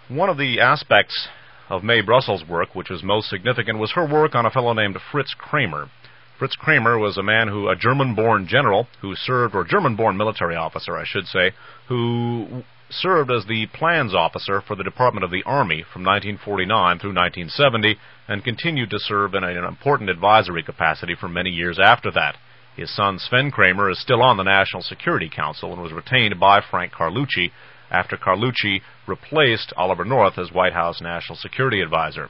One of the aspects of Mae Brussels' work, which was most significant, was her work on a fellow named Fritz Kramer. Fritz Kramer was a German-born general who served, or German-born military officer, I should say, who served as the plans officer for the Department of the Army from 1949 through 1970, and continued to serve in an important advisory capacity for many years after that. His son Sven Kramer is still on the National Security Council and was retained by Frank Carlucci after Carlucci replaced Oliver North as White House National Security Advisor.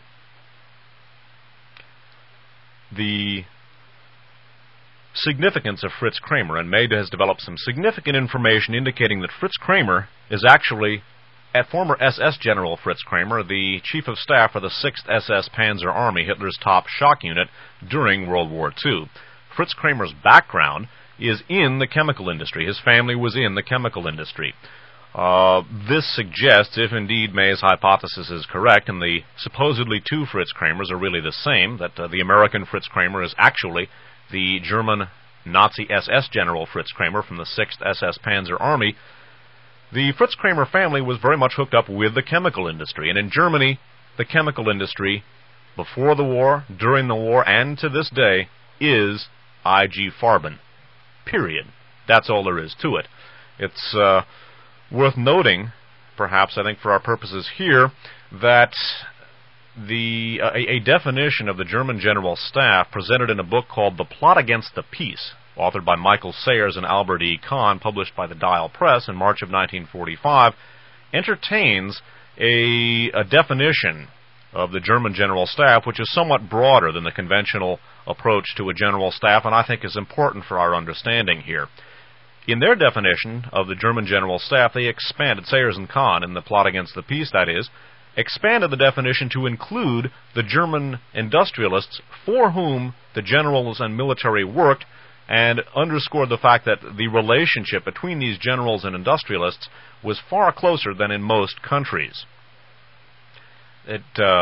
The significance of Fritz Kramer, and Mae has developed some significant information indicating that Fritz Kramer is actually a former SS General Fritz Kramer, the Chief of Staff for the 6th SS Panzer Army, Hitler's top shock unit during World War II. Fritz Kramer's background is in the chemical industry. His family was in the chemical industry. This suggests, if indeed Mae's hypothesis is correct, and the supposedly two Fritz Kramers are really the same, that the American Fritz Kramer is actually the German Nazi SS General Fritz Kramer from the 6th SS Panzer Army. The Fritz Kramer family was very much hooked up with the chemical industry, and in Germany, the chemical industry, before the war, during the war, and to this day, is IG Farben. Period. That's all there is to it. It's worth noting, perhaps I think for our purposes here, that a definition of the German General Staff presented in a book called The Plot Against the Peace, authored by Michael Sayers and Albert E. Kahn, published by the Dial Press in March of 1945, entertains a definition of the German General Staff which is somewhat broader than the conventional approach to a general staff, and I think is important for our understanding here. In their definition of the German General Staff, they expanded, Sayers and Kahn, in The Plot Against the Peace, that is, expanded the definition to include the German industrialists for whom the generals and military worked, and underscored the fact that the relationship between these generals and industrialists was far closer than in most countries. It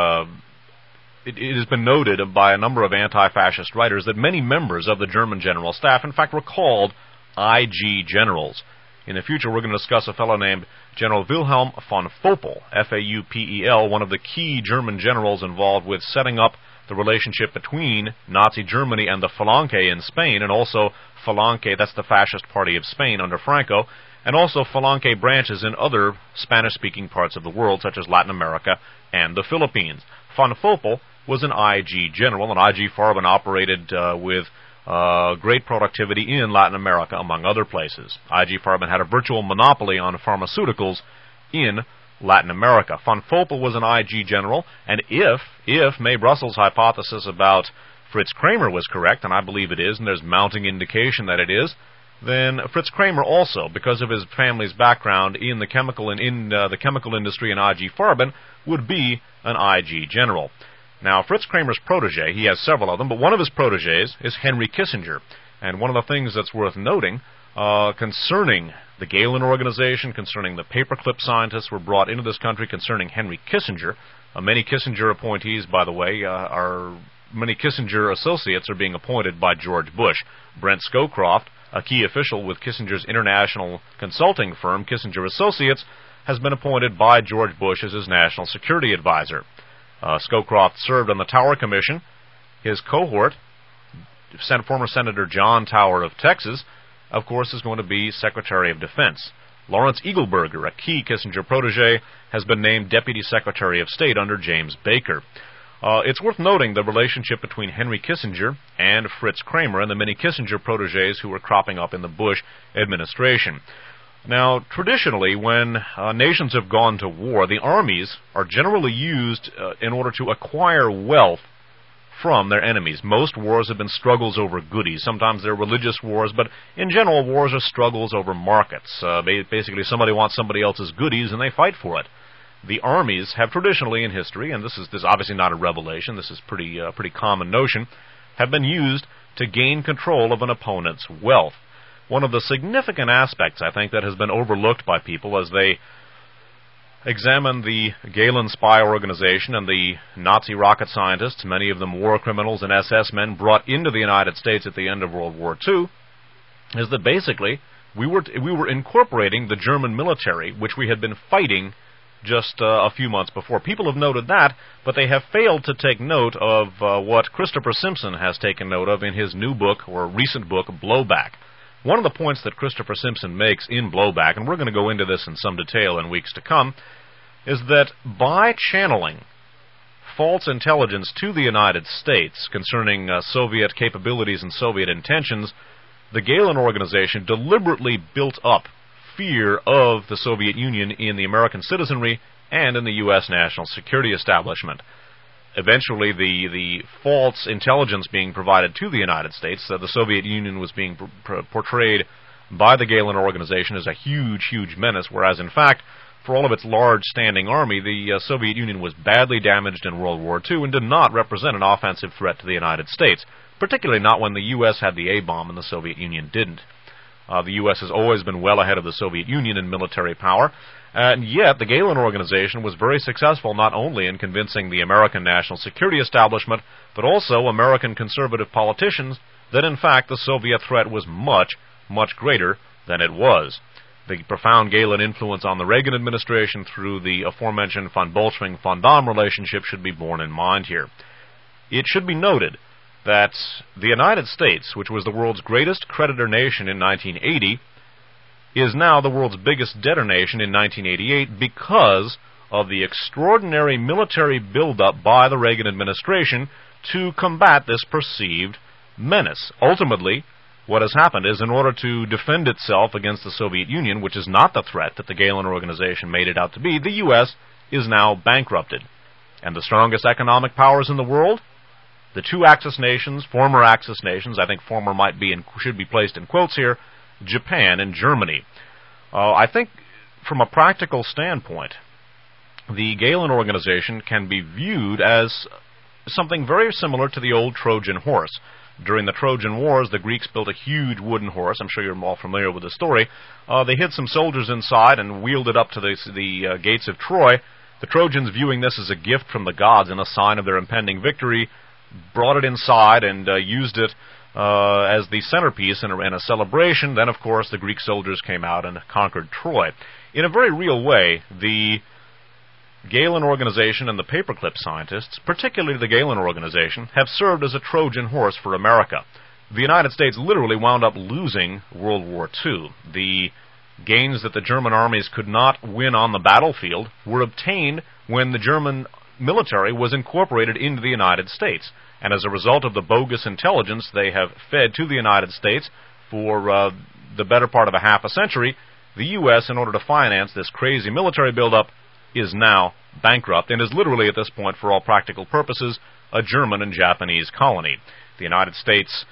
has been noted by a number of anti-fascist writers that many members of the German General Staff, in fact, were called IG generals. In the future, we're going to discuss a fellow named General Wilhelm von Faupel, F-A-U-P-E-L, one of the key German generals involved with setting up the relationship between Nazi Germany and the Falange in Spain, and also Falange, that's the fascist party of Spain under Franco, and also Falange branches in other Spanish-speaking parts of the world, such as Latin America and the Philippines. Von Faupel was an IG general, and IG Farben operated with great productivity in Latin America, among other places. IG Farben had a virtual monopoly on pharmaceuticals in Latin America. Von Faupel was an IG general, and if Mae Brussels' hypothesis about Fritz Kramer was correct, and I believe it is, and there's mounting indication that it is, then Fritz Kramer also, because of his family's background in the chemical industry and IG Farben, would be an IG general. Now, Fritz Kramer's protege, he has several of them, but one of his proteges is Henry Kissinger. And one of the things that's worth noting concerning the Gehlen organization, concerning the paperclip scientists who were brought into this country, concerning Henry Kissinger, many Kissinger appointees, by the way, many Kissinger associates are being appointed by George Bush. Brent Scowcroft, a key official with Kissinger's international consulting firm, Kissinger Associates, has been appointed by George Bush as his national security advisor. Scowcroft served on the Tower Commission. His cohort, former Senator John Tower of Texas, of course, is going to be Secretary of Defense. Lawrence Eagleburger, a key Kissinger protege, has been named Deputy Secretary of State under James Baker. It's worth noting the relationship between Henry Kissinger and Fritz Kramer and the many Kissinger proteges who were cropping up in the Bush administration. Now, traditionally, when nations have gone to war, the armies are generally used in order to acquire wealth from their enemies. Most wars have been struggles over goodies. Sometimes they're religious wars, but in general, wars are struggles over markets. Basically, somebody wants somebody else's goodies, and they fight for it. The armies have traditionally in history, and this is obviously not a revelation, this is pretty common notion, have been used to gain control of an opponent's wealth. One of the significant aspects, I think, that has been overlooked by people as they examine the Gehlen spy organization and the Nazi rocket scientists, many of them war criminals and SS men brought into the United States at the end of World War II, is that basically we were incorporating the German military, which we had been fighting just a few months before. People have noted that, but they have failed to take note of what Christopher Simpson has taken note of in his new book, or recent book, Blowback. One of the points that Christopher Simpson makes in Blowback, and we're going to go into this in some detail in weeks to come, is that by channeling false intelligence to the United States concerning Soviet capabilities and Soviet intentions, the Gehlen Organization deliberately built up fear of the Soviet Union in the American citizenry and in the U.S. national security establishment. Eventually, the false intelligence being provided to the United States, the Soviet Union was being portrayed by the Gehlen Organization as a huge, huge menace, whereas in fact, for all of its large standing army, the Soviet Union was badly damaged in World War II and did not represent an offensive threat to the United States, particularly not when the U.S. had the A-bomb and the Soviet Union didn't. The U.S. has always been well ahead of the Soviet Union in military power, and yet the Gehlen Organization was very successful not only in convincing the American national security establishment, but also American conservative politicians that in fact the Soviet threat was much, much greater than it was. The profound Gehlen influence on the Reagan administration through the aforementioned von Bolschwing-von Dahm relationship should be borne in mind here. It should be noted that the United States, which was the world's greatest creditor nation in 1980, is now the world's biggest debtor nation in 1988 because of the extraordinary military buildup by the Reagan administration to combat this perceived menace. Ultimately, what has happened is in order to defend itself against the Soviet Union, which is not the threat that the Gehlen Organization made it out to be, the U.S. is now bankrupted. And the strongest economic powers in the world? The two Axis nations, former Axis nations, I think former should be placed in quotes here, Japan and Germany. I think from a practical standpoint, the Gehlen Organization can be viewed as something very similar to the old Trojan horse. During the Trojan Wars, the Greeks built a huge wooden horse. I'm sure you're all familiar with the story. They hid some soldiers inside and wheeled it up to the gates of Troy. The Trojans, viewing this as a gift from the gods and a sign of their impending victory, brought it inside and used it as the centerpiece in a celebration. Then, of course, the Greek soldiers came out and conquered Troy. In a very real way, the Gehlen Organization and the paperclip scientists, particularly the Gehlen Organization, have served as a Trojan horse for America. The United States literally wound up losing World War II. The gains that the German armies could not win on the battlefield were obtained when the German military was incorporated into the United States. And as a result of the bogus intelligence they have fed to the United States for the better part of a half a century, the U.S., in order to finance this crazy military buildup, is now bankrupt and is literally at this point, for all practical purposes, a German and Japanese colony. The United States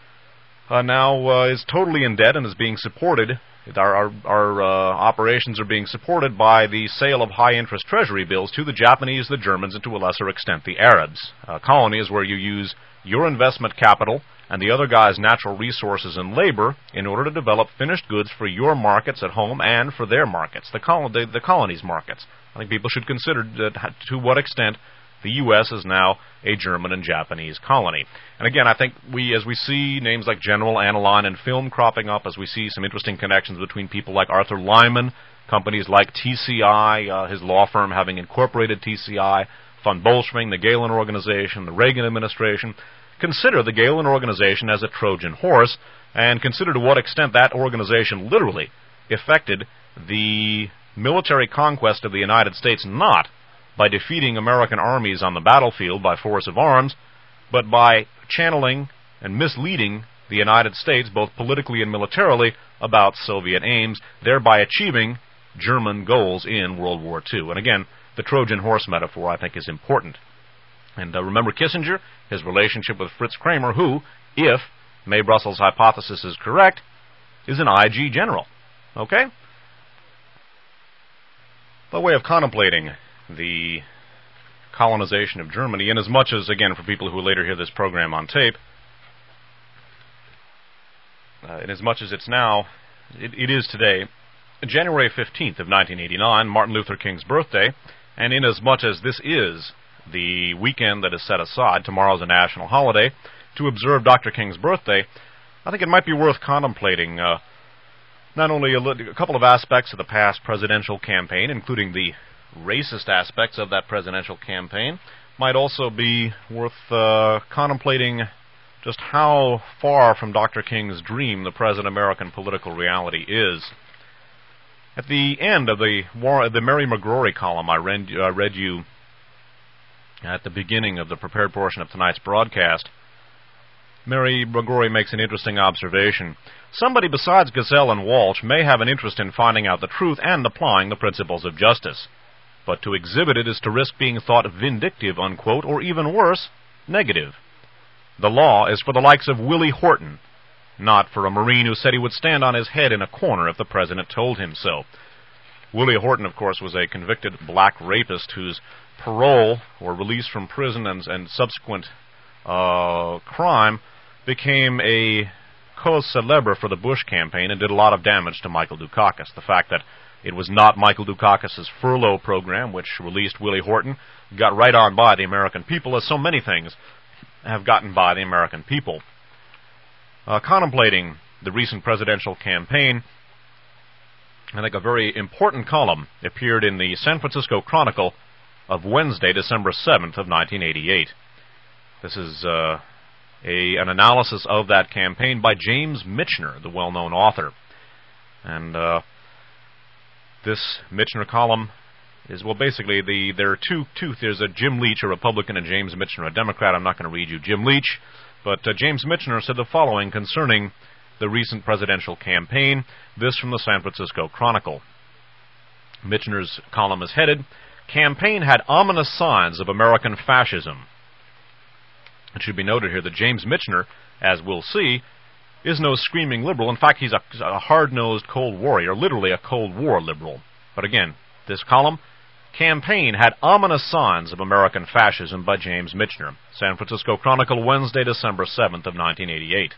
now is totally in debt and is being supported. Our operations are being supported by the sale of high-interest treasury bills to the Japanese, the Germans, and to a lesser extent the Arabs. A colony is where you use your investment capital and the other guy's natural resources and labor in order to develop finished goods for your markets at home and for their markets, the colony's markets. I think people should consider to what extent the U.S. is now a German and Japanese colony. And again, I think as we see names like General Aniline in film cropping up, as we see some interesting connections between people like Arthur Lyman, companies like TCI, his law firm having incorporated TCI, von Bolschwing, the Gehlen Organization, the Reagan administration, consider the Gehlen Organization as a Trojan horse, and consider to what extent that organization literally affected the military conquest of the United States, not by defeating American armies on the battlefield by force of arms, but by channeling and misleading the United States, both politically and militarily, about Soviet aims, thereby achieving German goals in World War II. And again, the Trojan horse metaphor, I think, is important. And remember Kissinger, his relationship with Fritz Kramer, who, if May Brussels' hypothesis is correct, is an IG general. Okay? By way of contemplating the colonization of Germany, and as much as, again, for people who later hear this program on tape, in as much as it's now, it is today, January 15th of 1989, Martin Luther King's birthday, and in as much as this is the weekend that is set aside, tomorrow's a national holiday, to observe Dr. King's birthday, I think it might be worth contemplating not only a couple of aspects of the past presidential campaign, including the racist aspects of that presidential campaign, might also be worth contemplating just how far from Dr. King's dream the present American political reality is. At the end of the Mary McGrory column I read you at the beginning of the prepared portion of tonight's broadcast, Mary McGrory makes an interesting observation. Somebody besides Gazelle and Walsh may have an interest in finding out the truth and applying the principles of justice. But to exhibit it is to risk being thought vindictive, unquote, or even worse, negative. The law is for the likes of Willie Horton, not for a Marine who said he would stand on his head in a corner if the president told him so. Willie Horton, of course, was a convicted black rapist whose parole or release from prison and subsequent crime became a cause célèbre for the Bush campaign and did a lot of damage to Michael Dukakis. The fact that it was not Michael Dukakis' furlough program which released Willie Horton got right on by the American people, as so many things have gotten by the American people. Contemplating the recent presidential campaign, I think a very important column appeared in the San Francisco Chronicle of Wednesday, December 7th of 1988. This is an analysis of that campaign by James Michener, the well-known author. And this Michener column is, well, basically, there are two. There's a Jim Leach, a Republican, and James Michener, a Democrat. I'm not going to read you Jim Leach, but James Michener said the following concerning the recent presidential campaign. This from the San Francisco Chronicle. Michener's column is headed, "Campaign had ominous signs of American fascism." It should be noted here that James Michener, as we'll see, is no screaming liberal. In fact, he's a hard-nosed Cold Warrior, literally a Cold War liberal. But again, this column, "Campaign had ominous signs of American fascism" by James Michener. San Francisco Chronicle, Wednesday, December 7th of 1988.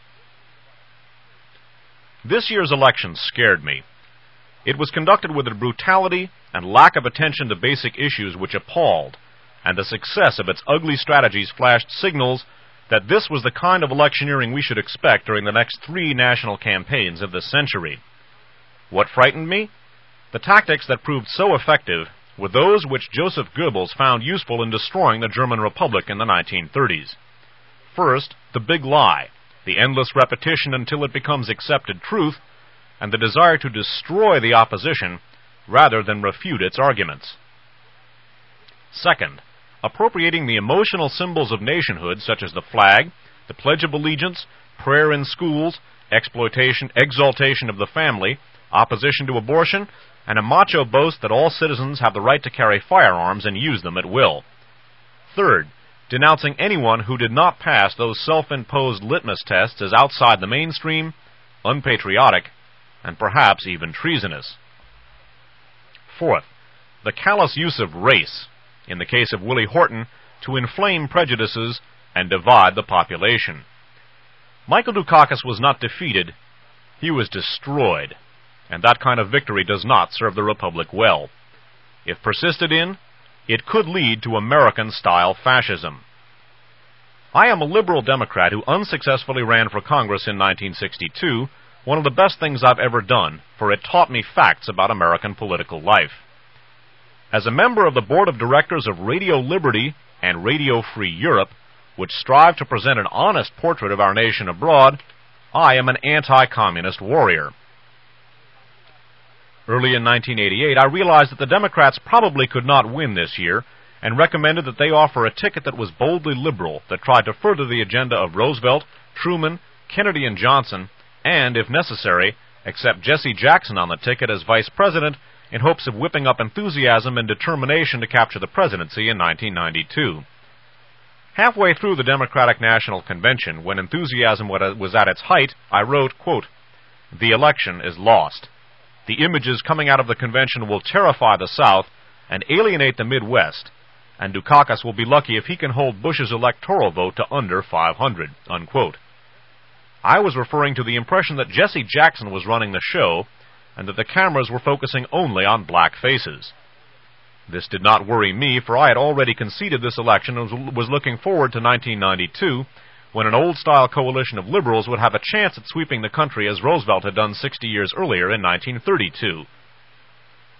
This year's election scared me. It was conducted with a brutality and lack of attention to basic issues which appalled, and the success of its ugly strategies flashed signals that this was the kind of electioneering we should expect during the next 3 national campaigns of this century. What frightened me? The tactics that proved so effective were those which Joseph Goebbels found useful in destroying the German Republic in the 1930s. First, the big lie, the endless repetition until it becomes accepted truth, and the desire to destroy the opposition rather than refute its arguments. Second, appropriating the emotional symbols of nationhood such as the flag, the Pledge of Allegiance, prayer in schools, exaltation of the family, opposition to abortion, and a macho boast that all citizens have the right to carry firearms and use them at will. Third, denouncing anyone who did not pass those self-imposed litmus tests as outside the mainstream, unpatriotic, and perhaps even treasonous. Fourth, the callous use of race, in the case of Willie Horton, to inflame prejudices and divide the population. Michael Dukakis was not defeated, he was destroyed, and that kind of victory does not serve the Republic well. If persisted in, it could lead to American-style fascism. I am a liberal Democrat who unsuccessfully ran for Congress in 1962, one of the best things I've ever done, for it taught me facts about American political life. As a member of the board of directors of Radio Liberty and Radio Free Europe, which strive to present an honest portrait of our nation abroad, I am an anti-communist warrior. Early in 1988, I realized that the Democrats probably could not win this year, and recommended that they offer a ticket that was boldly liberal, that tried to further the agenda of Roosevelt, Truman, Kennedy, and Johnson, and, if necessary, accept Jesse Jackson on the ticket as vice president in hopes of whipping up enthusiasm and determination to capture the presidency in 1992. Halfway through the Democratic National Convention, when enthusiasm was at its height, I wrote, quote, "The election is lost. The images coming out of the convention will terrify the South and alienate the Midwest, and Dukakis will be lucky if he can hold Bush's electoral vote to under 500, unquote. I was referring to the impression that Jesse Jackson was running the show, and that the cameras were focusing only on black faces. This did not worry me, for I had already conceded this election and was looking forward to 1992, when an old-style coalition of liberals would have a chance at sweeping the country as Roosevelt had done 60 years earlier in 1932.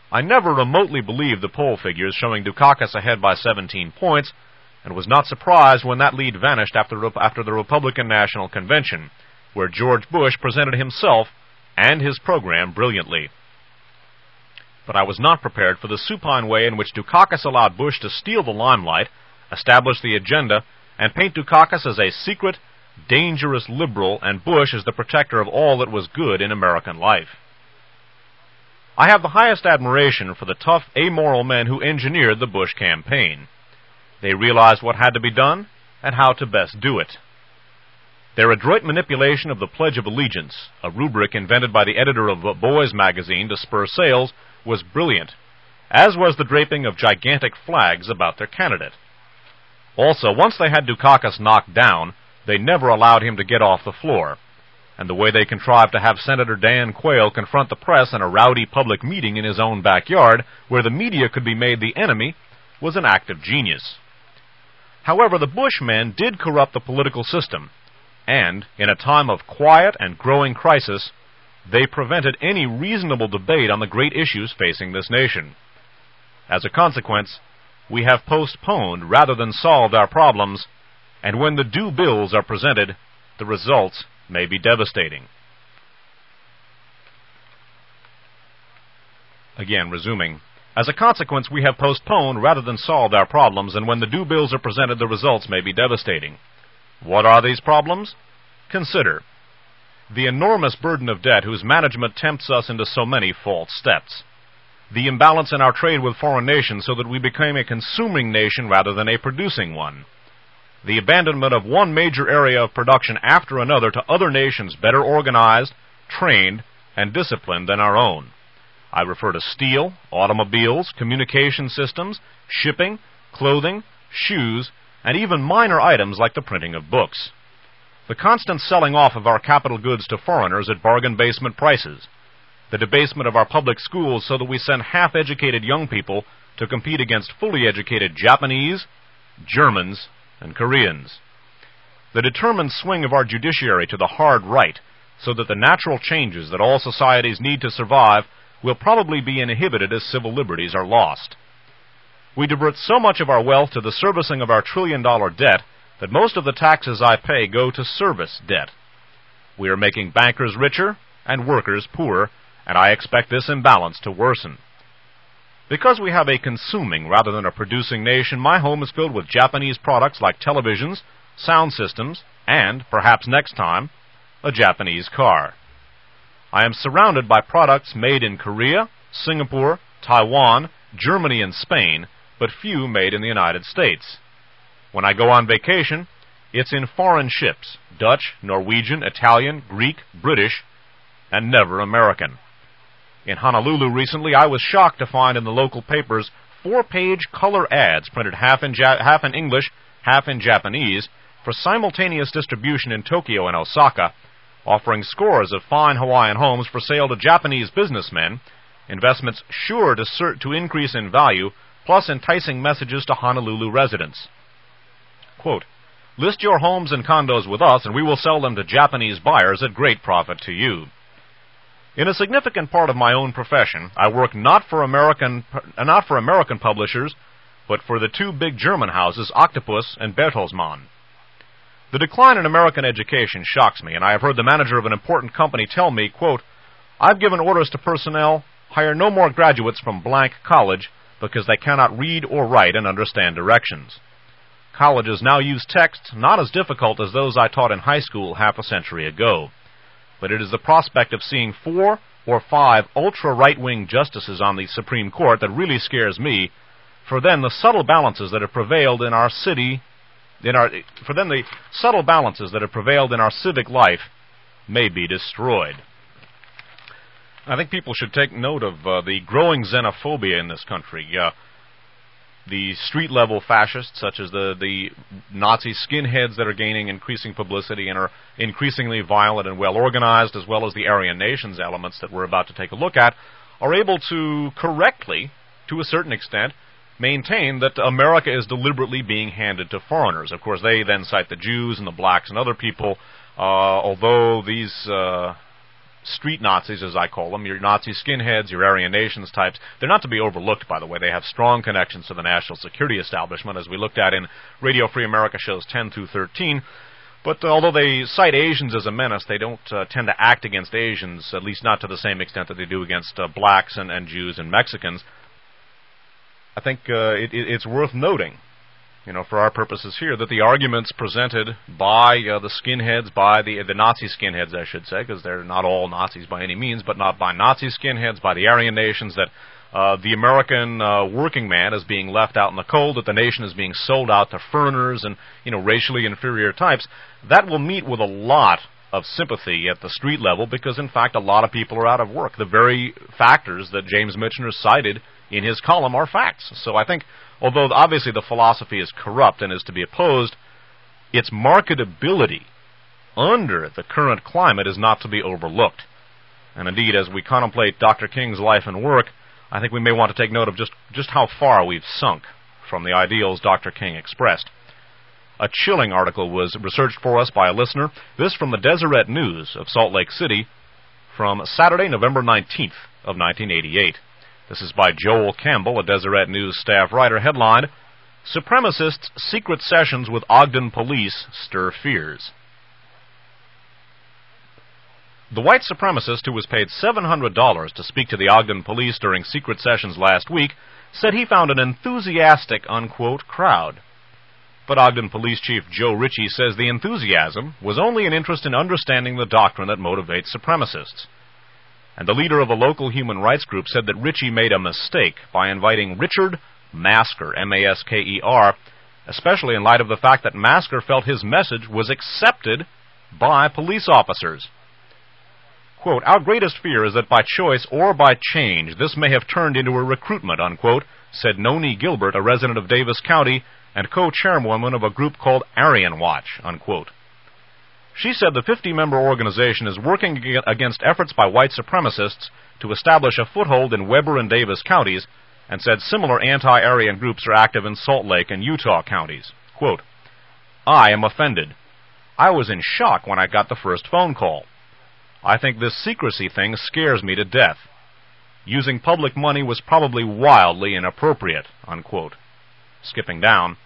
I never remotely believed the poll figures showing Dukakis ahead by 17 points, and was not surprised when that lead vanished after the Republican National Convention, where George Bush presented himself and his program brilliantly. But I was not prepared for the supine way in which Dukakis allowed Bush to steal the limelight, establish the agenda, and paint Dukakis as a secret, dangerous liberal, and Bush as the protector of all that was good in American life. I have the highest admiration for the tough, amoral men who engineered the Bush campaign. They realized what had to be done and how to best do it. Their adroit manipulation of the Pledge of Allegiance, a rubric invented by the editor of Boys magazine to spur sales, was brilliant, as was the draping of gigantic flags about their candidate. Also, once they had Dukakis knocked down, they never allowed him to get off the floor, and the way they contrived to have Senator Dan Quayle confront the press in a rowdy public meeting in his own backyard, where the media could be made the enemy, was an act of genius. However, the Bush men did corrupt the political system, and, in a time of quiet and growing crisis, they prevented any reasonable debate on the great issues facing this nation. As a consequence, we have postponed rather than solved our problems, and when the due bills are presented, the results may be devastating. Again, resuming. As a consequence, we have postponed rather than solved our problems, and when the due bills are presented, the results may be devastating. What are these problems? Consider the enormous burden of debt whose management tempts us into so many false steps. The imbalance in our trade with foreign nations so that we became a consuming nation rather than a producing one. The abandonment of one major area of production after another to other nations better organized, trained, and disciplined than our own. I refer to steel, automobiles, communication systems, shipping, clothing, shoes, and even minor items like the printing of books. The constant selling off of our capital goods to foreigners at bargain basement prices. The debasement of our public schools so that we send half-educated young people to compete against fully educated Japanese, Germans, and Koreans. The determined swing of our judiciary to the hard right so that the natural changes that all societies need to survive will probably be inhibited as civil liberties are lost. We divert so much of our wealth to the servicing of our trillion-dollar debt that most of the taxes I pay go to service debt. We are making bankers richer and workers poorer, and I expect this imbalance to worsen. Because we have a consuming rather than a producing nation, my home is filled with Japanese products like televisions, sound systems, and, perhaps next time, a Japanese car. I am surrounded by products made in Korea, Singapore, Taiwan, Germany, and Spain, but few made in the United States. When I go on vacation, it's in foreign ships, Dutch, Norwegian, Italian, Greek, British, and never American. In Honolulu recently, I was shocked to find in the local papers 4-page color ads printed half in English, half in Japanese, for simultaneous distribution in Tokyo and Osaka, offering scores of fine Hawaiian homes for sale to Japanese businessmen, investments sure to increase in value, plus enticing messages to Honolulu residents. Quote, "List your homes and condos with us, and we will sell them to Japanese buyers at great profit to you." In a significant part of my own profession, I work not for American publishers, but for the two big German houses, Octopus and Bertelsmann. The decline in American education shocks me, and I have heard the manager of an important company tell me, quote, "I've given orders to personnel, hire no more graduates from blank college because they cannot read or write and understand directions. Colleges now use texts not as difficult as those I taught in high school half a century ago. But it is the prospect of seeing 4 or 5 ultra-right-wing justices on the Supreme Court that really scares me, for then the subtle balances that have prevailed in our civic life may be destroyed." I think people should take note of the growing xenophobia in this country. The street-level fascists, such as the Nazi skinheads that are gaining increasing publicity and are increasingly violent and well-organized, as well as the Aryan Nations elements that we're about to take a look at, are able to correctly, to a certain extent, maintain that America is deliberately being handed to foreigners. Of course, they then cite the Jews and the blacks and other people, although these street Nazis, as I call them, your Nazi skinheads, your Aryan Nations types, they're not to be overlooked, by the way. They have strong connections to the national security establishment, as we looked at in Radio Free America shows 10 through 13. But although they cite Asians as a menace, they don't tend to act against Asians, at least not to the same extent that they do against blacks and Jews and Mexicans. I think it's worth noting, for our purposes here, that the arguments presented by the skinheads, by the Nazi skinheads, I should say, because they're not all Nazis by any means, but not by Nazi skinheads, by the Aryan nations, that the American working man is being left out in the cold, that the nation is being sold out to foreigners and, racially inferior types, that will meet with a lot of sympathy at the street level because, in fact, a lot of people are out of work. The very factors that James Michener cited in his column are facts. So I think, although obviously the philosophy is corrupt and is to be opposed, its marketability under the current climate is not to be overlooked. And indeed, as we contemplate Dr. King's life and work, I think we may want to take note of just how far we've sunk from the ideals Dr. King expressed. A chilling article was researched for us by a listener. This from the Deseret News of Salt Lake City from Saturday, November 19th of 1988. This is by Joel Campbell, a Deseret News staff writer. Headline, Supremacists' Secret Sessions with Ogden Police Stir Fears. The white supremacist who was paid $700 to speak to the Ogden police during secret sessions last week said he found an enthusiastic, unquote, crowd. But Ogden Police Chief Joe Ritchie says the enthusiasm was only an interest in understanding the doctrine that motivates supremacists. And the leader of a local human rights group said that Ritchie made a mistake by inviting Richard Masker, M-A-S-K-E-R, especially in light of the fact that Masker felt his message was accepted by police officers. Quote, our greatest fear is that by choice or by change, this may have turned into a recruitment, unquote, said Noni Gilbert, a resident of Davis County and co-chairwoman of a group called Aryan Watch, unquote. She said the 50-member organization is working against efforts by white supremacists to establish a foothold in Weber and Davis counties, and said similar anti-Aryan groups are active in Salt Lake and Utah counties. Quote, I am offended. I was in shock when I got the first phone call. I think this secrecy thing scares me to death. Using public money was probably wildly inappropriate, unquote. Skipping down.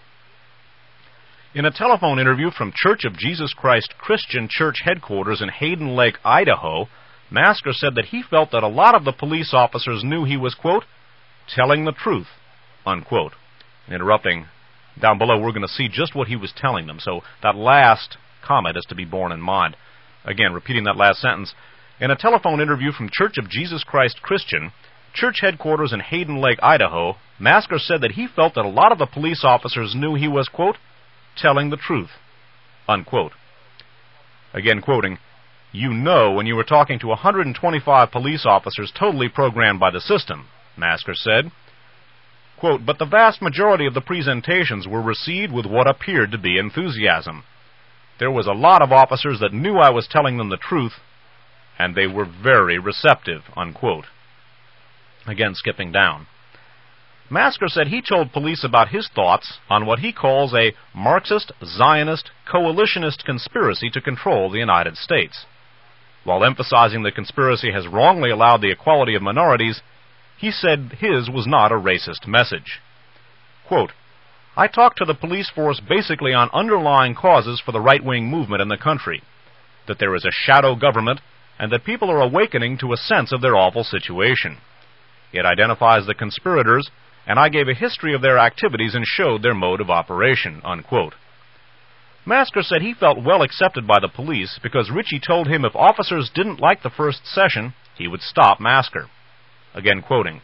In a telephone interview from Church of Jesus Christ Christian Church headquarters in Hayden Lake, Idaho, Masker said that he felt that a lot of the police officers knew he was, quote, telling the truth, unquote. Interrupting, down below we're going to see just what he was telling them, so that last comment is to be borne in mind. Again, repeating that last sentence. In a telephone interview from Church of Jesus Christ Christian, Church headquarters in Hayden Lake, Idaho, Masker said that he felt that a lot of the police officers knew he was, quote, telling the truth, unquote. Again quoting, you know when you were talking to 125 police officers totally programmed by the system, Masker said. Quote, but the vast majority of the presentations were received with what appeared to be enthusiasm. There was a lot of officers that knew I was telling them the truth, and they were very receptive, unquote. Again, skipping down. Masker said he told police about his thoughts on what he calls a Marxist, Zionist, coalitionist conspiracy to control the United States. While emphasizing the conspiracy has wrongly allowed the equality of minorities, he said his was not a racist message. Quote, I talked to the police force basically on underlying causes for the right-wing movement in the country, that there is a shadow government, and that people are awakening to a sense of their awful situation. It identifies the conspirators, and I gave a history of their activities and showed their mode of operation, unquote. Masker said he felt well accepted by the police because Ritchie told him if officers didn't like the first session, he would stop Masker. Again quoting.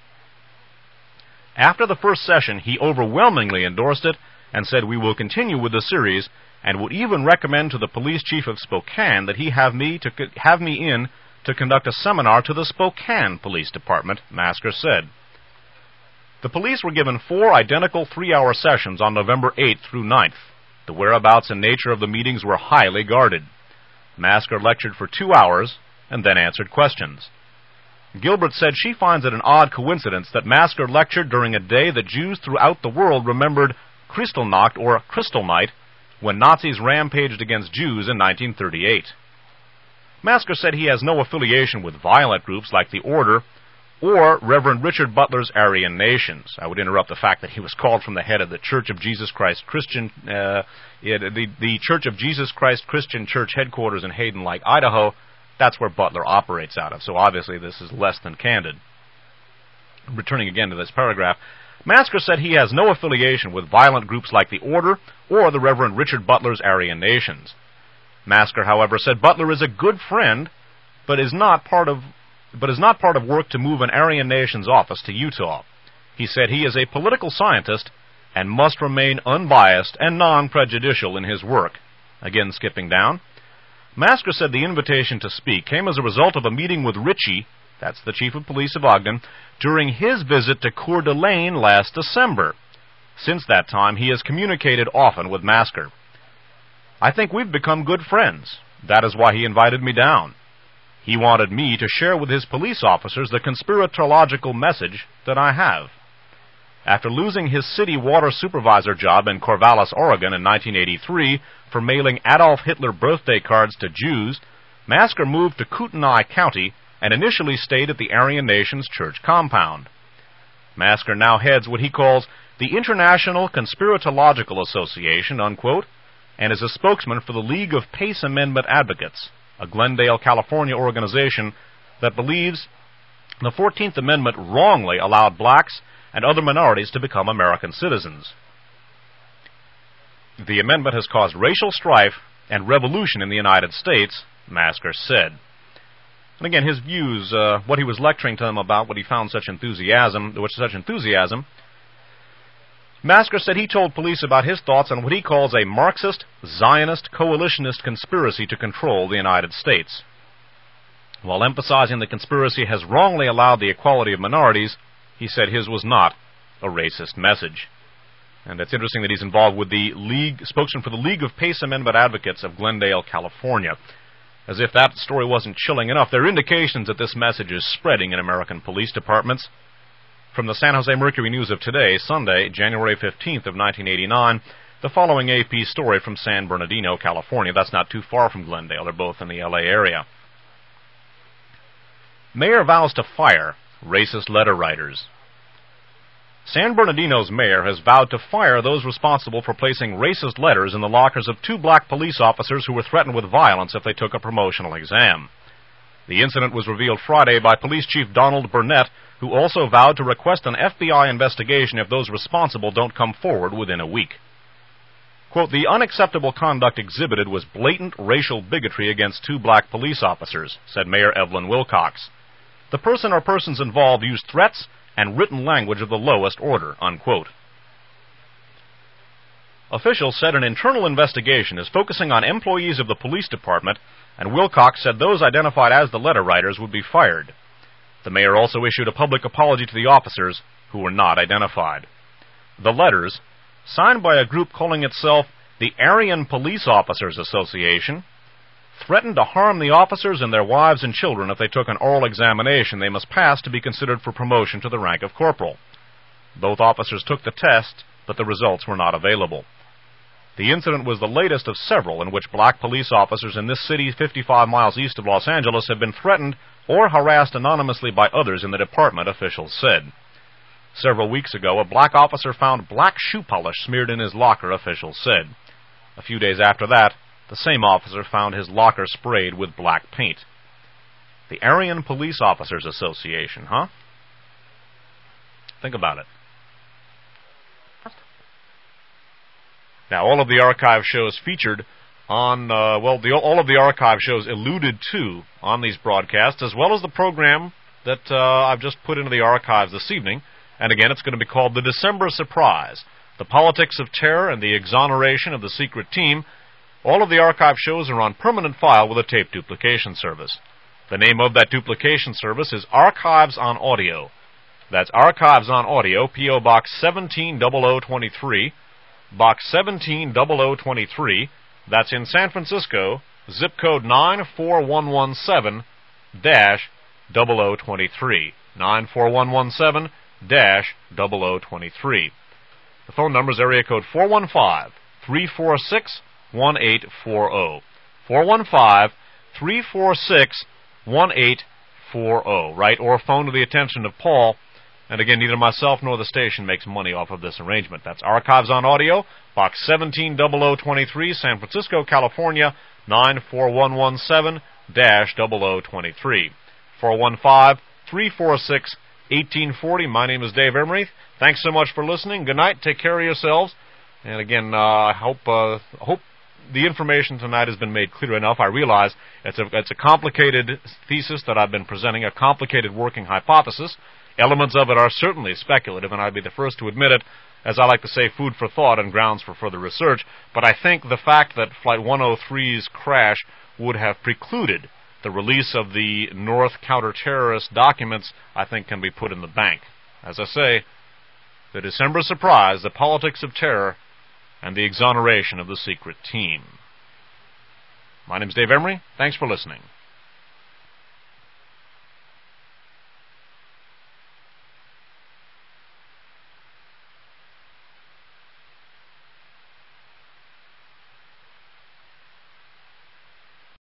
After the first session, he overwhelmingly endorsed it and said we will continue with the series and would even recommend to the police chief of Spokane that he have me in to conduct a seminar to the Spokane Police Department, Masker said. The police were given 4 identical 3-hour sessions on November 8th through 9th. The whereabouts and nature of the meetings were highly guarded. Masker lectured for 2 hours and then answered questions. Gilbert said she finds it an odd coincidence that Masker lectured during a day that Jews throughout the world remembered Kristallnacht or Crystal Night when Nazis rampaged against Jews in 1938. Masker said he has no affiliation with violent groups like the Order or Reverend Richard Butler's Aryan Nations. I would interrupt the fact that he was called from the head of the Church of Jesus Christ Christian, the Church of Jesus Christ Christian Church headquarters in Hayden Lake, Idaho. That's where Butler operates out of, so obviously this is less than candid. Returning again to this paragraph, Masker said he has no affiliation with violent groups like the Order or the Reverend Richard Butler's Aryan Nations. Masker, however, said Butler is a good friend, but is not part of work to move an Aryan Nations office to Utah. He said he is a political scientist and must remain unbiased and non-prejudicial in his work. Again, skipping down, Masker said the invitation to speak came as a result of a meeting with Ritchie, that's the chief of police of Ogden, during his visit to Coeur d'Alene last December. Since that time, he has communicated often with Masker. I think we've become good friends. That is why he invited me down. He wanted me to share with his police officers the conspiratological message that I have. After losing his city water supervisor job in Corvallis, Oregon in 1983 for mailing Adolf Hitler birthday cards to Jews, Masker moved to Kootenai County and initially stayed at the Aryan Nations Church compound. Masker now heads what he calls the International Conspiratological Association, unquote, and is a spokesman for the League of Pace Amendment Advocates, a Glendale, California organization that believes the 14th Amendment wrongly allowed blacks and other minorities to become American citizens. The amendment has caused racial strife and revolution in the United States, Masker said. And again, his views, what he was lecturing to them about, what he found such enthusiasm, Masker said he told police about his thoughts on what he calls a Marxist, Zionist, coalitionist conspiracy to control the United States. While emphasizing the conspiracy has wrongly allowed the equality of minorities, he said his was not a racist message. And it's interesting that he's involved with the spokesman for the League of Pace Amendment Advocates of Glendale, California. As if that story wasn't chilling enough, there are indications that this message is spreading in American police departments. From the San Jose Mercury News of today, Sunday, January 15th of 1989, the following AP story from San Bernardino, California. That's not too far from Glendale. They're both in the LA area. Mayor vows to fire racist letter writers. San Bernardino's mayor has vowed to fire those responsible for placing racist letters in the lockers of 2 black police officers who were threatened with violence if they took a promotional exam. The incident was revealed Friday by Police Chief Donald Burnett, who also vowed to request an FBI investigation if those responsible don't come forward within a week. Quote, the unacceptable conduct exhibited was blatant racial bigotry against 2 black police officers, said Mayor Evelyn Wilcox. The person or persons involved used threats and written language of the lowest order, unquote. Officials said an internal investigation is focusing on employees of the police department, and Wilcox said those identified as the letter writers would be fired. The mayor also issued a public apology to the officers who were not identified. The letters, signed by a group calling itself the Aryan Police Officers Association, threatened to harm the officers and their wives and children if they took an oral examination they must pass to be considered for promotion to the rank of corporal. Both officers took the test, but the results were not available. The incident was the latest of several in which black police officers in this city 55 miles east of Los Angeles have been threatened or harassed anonymously by others in the department, officials said. Several weeks ago, a black officer found black shoe polish smeared in his locker, officials said. A few days after that, the same officer found his locker sprayed with black paint. The Aryan Police Officers Association, huh? Think about it. Now, all of the archive shows featured on, all of the archive shows alluded to on these broadcasts, as well as the program that I've just put into the archives this evening. And again, it's going to be called The December Surprise, The Politics of Terror and the Exoneration of the Secret Team. All of the archive shows are on permanent file with a tape duplication service. The name of that duplication service is Archives on Audio. That's Archives on Audio, P.O. Box 170023, Box 170023. That's in San Francisco, zip code 94117-0023. 94117-0023. The phone number is area code 415-346-1840. 346-1840. Write or phone to the attention of Paul. And again, neither myself nor the station makes money off of this arrangement. That's Archives on Audio, Box 170023, San Francisco, California, 94117-0023. 415-346-1840. My name is Dave Emery. Thanks so much for listening. Good night. Take care of yourselves. And again, I hope the information tonight has been made clear enough. I realize it's a complicated thesis that I've been presenting, a complicated working hypothesis. Elements of it are certainly speculative, and I'd be the first to admit it, as I like to say, food for thought and grounds for further research. But I think the fact that Flight 103's crash would have precluded the release of the North counter-terrorist documents, I think can be put in the bank. As I say, the December surprise, the politics of terror, and the exoneration of the secret team. My name's Dave Emery. Thanks for listening.